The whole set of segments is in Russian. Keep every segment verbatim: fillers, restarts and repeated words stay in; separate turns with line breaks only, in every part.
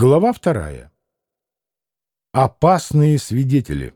Глава вторая. Опасные свидетели.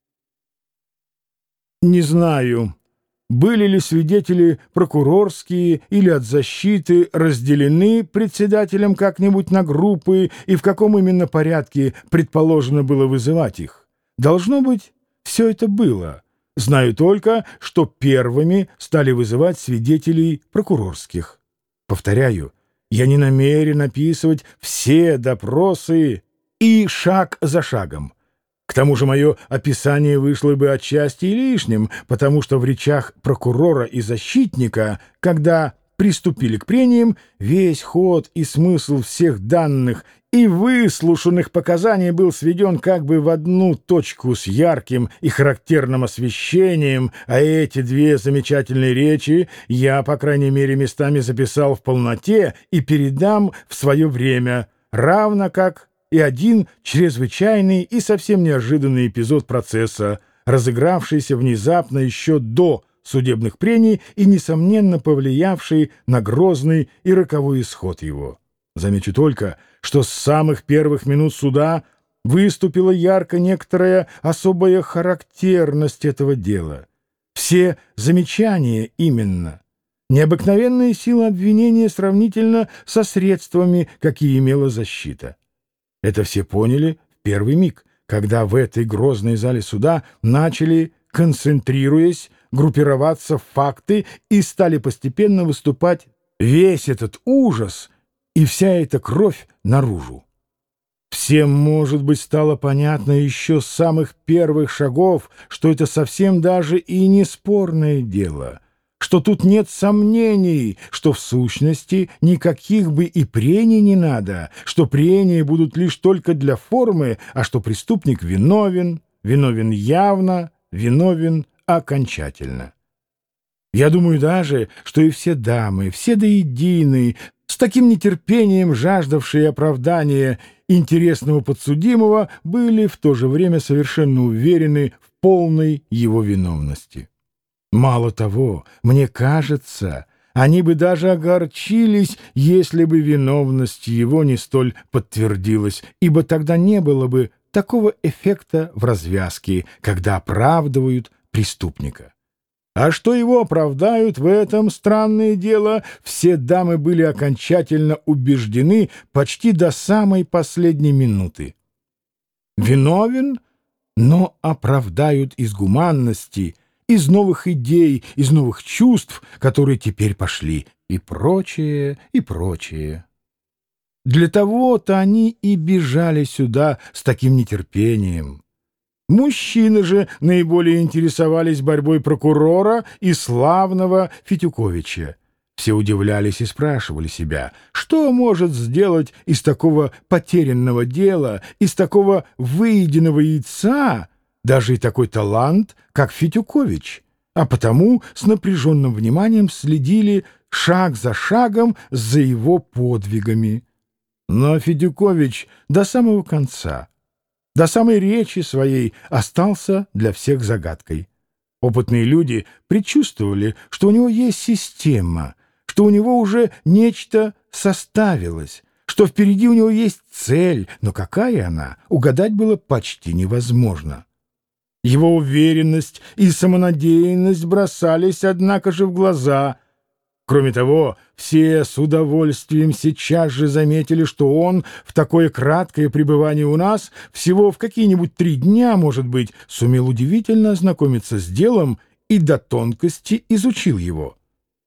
Не знаю, были ли свидетели прокурорские или от защиты разделены председателем как-нибудь на группы и в каком именно порядке предположено было вызывать их. Должно быть, все это было. Знаю только, что первыми стали вызывать свидетелей прокурорских. Повторяю, я не намерен описывать все допросы и шаг за шагом. К тому же мое описание вышло бы отчасти и лишним, потому что в речах прокурора и защитника, когда приступили к прениям, весь ход и смысл всех данных и выслушанных показаний был сведен как бы в одну точку с ярким и характерным освещением, а эти две замечательные речи я, по крайней мере, местами записал в полноте и передам в свое время, равно как и один чрезвычайный и совсем неожиданный эпизод процесса, разыгравшийся внезапно еще до судебных прений и, несомненно, повлиявший на грозный и роковой исход его. Замечу только, что с самых первых минут суда выступила ярко некоторая особая характерность этого дела. Все замечания именно. Необыкновенная сила обвинения сравнительно со средствами, какие имела защита. Это все поняли в первый миг, когда в этой грозной зале суда начали, концентрируясь, группироваться факты и стали постепенно выступать весь этот ужас и вся эта кровь наружу. Всем, может быть, стало понятно еще с самых первых шагов, что это совсем даже и не спорное дело, что тут нет сомнений, что в сущности никаких бы и прений не надо, что прения будут лишь только для формы, а что преступник виновен, виновен явно, виновен окончательно. Я думаю даже, что и все дамы, все до единой, с таким нетерпением жаждавшие оправдания интересного подсудимого, были в то же время совершенно уверены в полной его виновности. Мало того, мне кажется, они бы даже огорчились, если бы виновность его не столь подтвердилась, ибо тогда не было бы такого эффекта в развязке, когда оправдывают преступника. А что его оправдают в этом странное дело, все дамы были окончательно убеждены почти до самой последней минуты. Виновен, но оправдают из гуманности, из новых идей, из новых чувств, которые теперь пошли, и прочее, и прочее. Для того-то они и бежали сюда с таким нетерпением. Мужчины же наиболее интересовались борьбой прокурора и славного Фетюковича. Все удивлялись и спрашивали себя, что может сделать из такого потерянного дела, из такого выеденного яйца даже и такой талант, как Фетюкович, а потому с напряженным вниманием следили шаг за шагом за его подвигами. Но Фетюкович до самого конца, до самой речи своей остался для всех загадкой. Опытные люди предчувствовали, что у него есть система, что у него уже нечто составилось, что впереди у него есть цель, но какая она, угадать было почти невозможно. Его уверенность и самонадеянность бросались, однако же, в глаза. Кроме того, все с удовольствием сейчас же заметили, что он в такое краткое пребывание у нас, всего в какие-нибудь три дня, может быть, сумел удивительно ознакомиться с делом и до тонкости изучил его.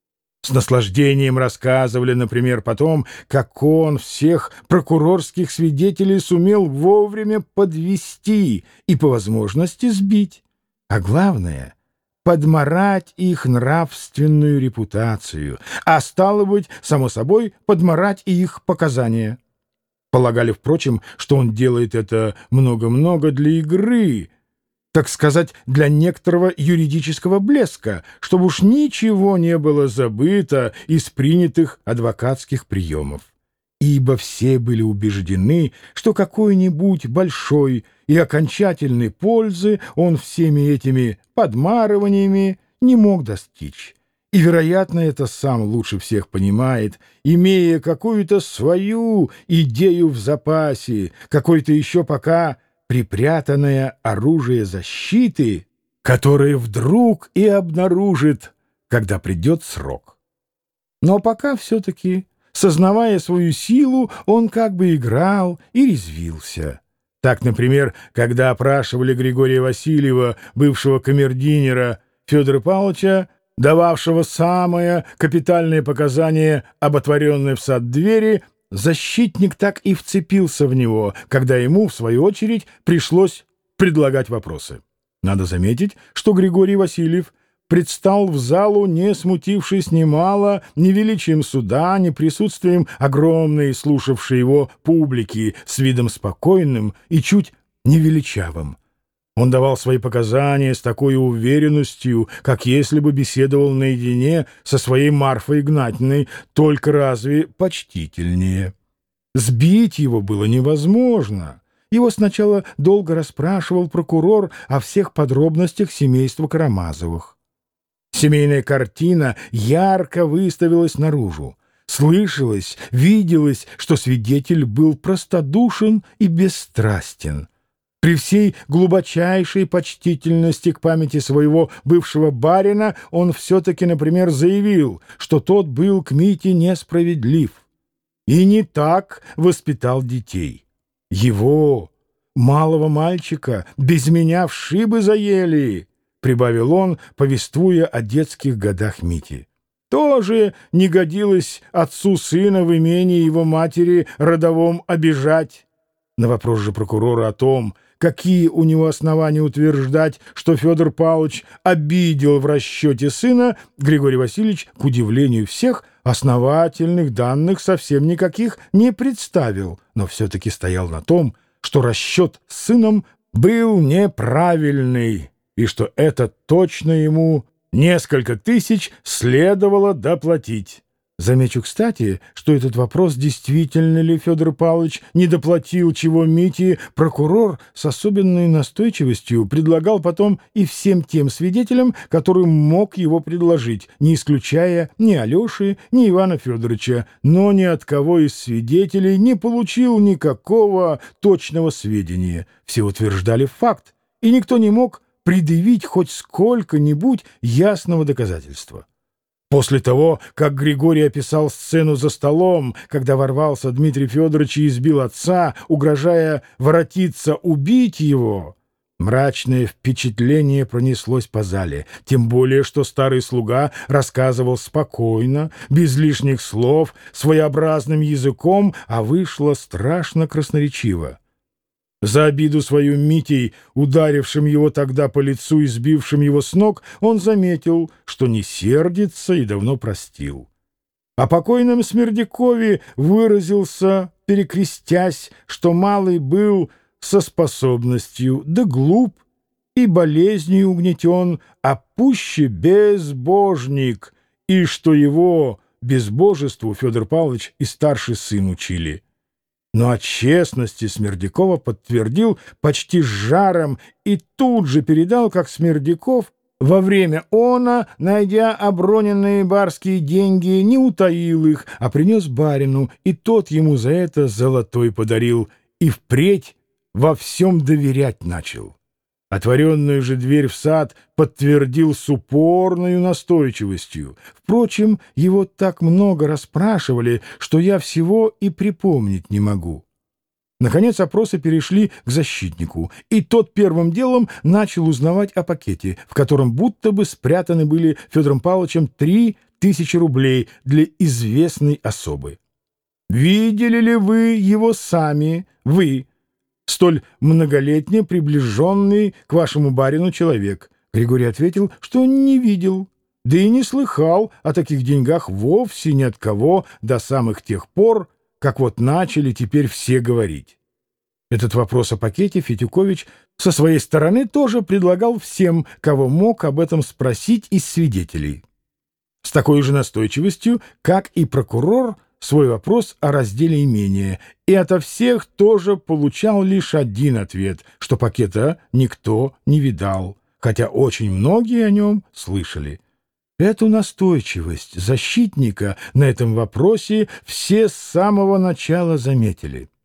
С наслаждением рассказывали, например, потом, как он всех прокурорских свидетелей сумел вовремя подвести и, по возможности, сбить. А главное — подмарать их нравственную репутацию, а стало быть, само собой, подмарать и их показания. Полагали, впрочем, что он делает это много-много для игры, так сказать, для некоторого юридического блеска, чтобы уж ничего не было забыто из принятых адвокатских приемов. Ибо все были убеждены, что какой-нибудь большой и окончательной пользы он всеми этими подмарываниями не мог достичь, И, вероятно, это сам лучше всех понимает, имея какую-то свою идею в запасе, какое-то еще пока припрятанное оружие защиты, которое вдруг и обнаружит, когда придет срок. Но пока все-таки, сознавая свою силу, он как бы играл и резвился. Так, например, когда опрашивали Григория Васильева, бывшего камердинера Федора Павловича, дававшего самое капитальное показание об отворенной в сад двери, защитник так и вцепился в него, когда ему, в свою очередь, пришлось предлагать вопросы. Надо заметить, что Григорий Васильев предстал в залу, не смутившись немало ни величием суда, ни присутствием огромной слушавшей его публики с видом спокойным и чуть невеличавым. Он давал свои показания с такой уверенностью, как если бы беседовал наедине со своей Марфой Игнатьевной, только разве почтительнее. Сбить его было невозможно. Его сначала долго расспрашивал прокурор о всех подробностях семейства Карамазовых. Семейная картина ярко выставилась наружу. Слышалось, виделось, что свидетель был простодушен и бесстрастен. При всей глубочайшей почтительности к памяти своего бывшего барина он все-таки, например, заявил, что тот был к Мите несправедлив и не так воспитал детей. Его, малого мальчика, без меня в шибы заели, — прибавил он, повествуя о детских годах Мити. Тоже не годилось отцу сына в имении его матери родовом обижать. На вопрос же прокурора о том, какие у него основания утверждать, что Федор Павлович обидел в расчете сына, Григорий Васильевич, к удивлению всех, основательных данных совсем никаких не представил, но все-таки стоял на том, что расчет с сыном был неправильный, и что это точно ему несколько тысяч следовало доплатить. Замечу, кстати, что этот вопрос, действительно ли Федор Павлович не доплатил чего Мите, прокурор с особенной настойчивостью предлагал потом и всем тем свидетелям, которым мог его предложить, не исключая ни Алеши, ни Ивана Федоровича, но ни от кого из свидетелей не получил никакого точного сведения. Все утверждали факт, и никто не мог предъявить хоть сколько-нибудь ясного доказательства. После того, как Григорий описал сцену за столом, когда ворвался Дмитрий Федорович и избил отца, угрожая воротиться убить его, мрачное впечатление пронеслось по зале, тем более что старый слуга рассказывал спокойно, без лишних слов, своеобразным языком, а вышло страшно красноречиво. За обиду свою Митей, ударившим его тогда по лицу и сбившим его с ног, он заметил, что не сердится и давно простил. О покойном Смердякове выразился, перекрестясь, что малый был со способностью, да глуп и болезнью угнетен, а пуще безбожник, и что его безбожеству Федор Павлович и старший сын учили. Но о честности Смердякова подтвердил почти с жаром и тут же передал, как Смердяков во время она, найдя оброненные барские деньги, не утаил их, а принес барину, и тот ему за это золотой подарил, и впредь во всем доверять начал. Отворенную же дверь в сад подтвердил с упорною настойчивостью. Впрочем, его так много расспрашивали, что я всего и припомнить не могу. Наконец опросы перешли к защитнику, и тот первым делом начал узнавать о пакете, в котором будто бы спрятаны были Федором Павловичем три тысячи рублей для известной особы. «Видели ли вы его сами, вы, столь многолетне приближенный к вашему барину человек?» Григорий ответил, что не видел, да и не слыхал о таких деньгах вовсе ни от кого до самых тех пор, как вот начали теперь все говорить. Этот вопрос о пакете Фетюкович со своей стороны тоже предлагал всем, кого мог об этом спросить из свидетелей. С такой же настойчивостью, как и прокурор, свой вопрос о разделе имения, и ото всех тоже получал лишь один ответ, что пакета никто не видал, хотя очень многие о нем слышали. Эту настойчивость защитника на этом вопросе все с самого начала заметили.